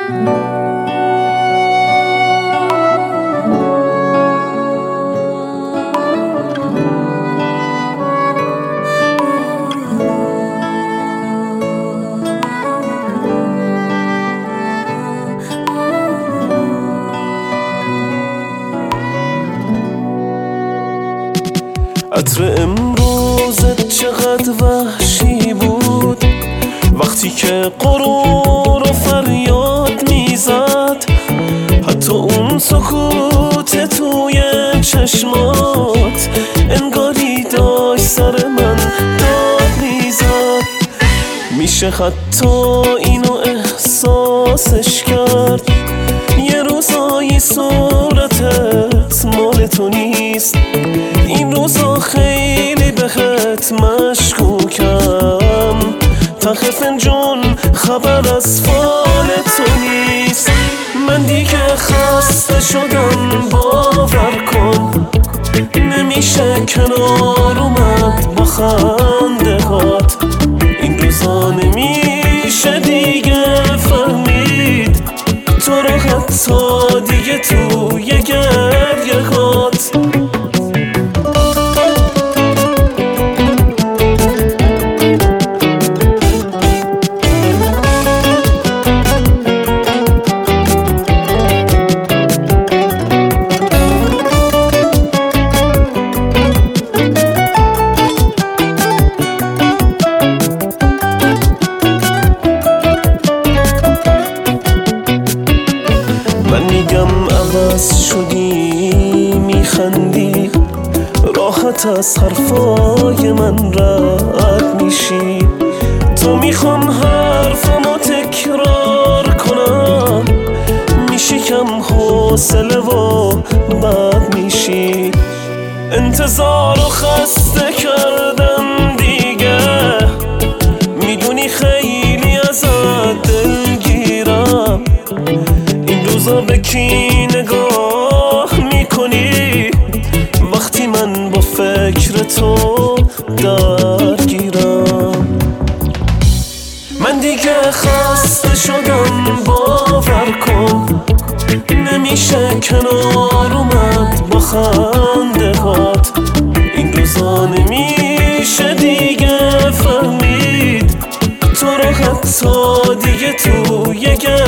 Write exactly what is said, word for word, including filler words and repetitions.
عطر امروزت چقدر وحشی بود، وقتی که غرور و فریاد میزد، حتی اون سکوت توی چشمات انگاری داشت سر من داد میزد. میشه حتی اینو احساسش کرد، یه روزایی صورتت مال تو نیست، این روزا خیلی بهت مشکوکم، ته فنجون خبر از فال تو نیست. من دیگه خسته شدم باور کن، نمیشه کنار اومد با خنده هات، این روزا نمیشه دیگه فهمید تو رو حتی دیگه توی گریه هات. من میگم عوض شدی، میخندی، راحت از حرفای من رد میشی. تو میخوام حرفمو تکرار کنم، میشی کم حوصله و بد میشی. انتظار و خسته کردم دیگه، میدونی خیلی ازت دلگیرم. این روزا به کی نگاه میکنی وقتی من با فکر تو درگیرم؟ من دیگه خسته شدم باور کن، نمیشه کنار اومد با خنده هات، این روزا نمیشه دیگه فهمید تو رو حتی دیگه توی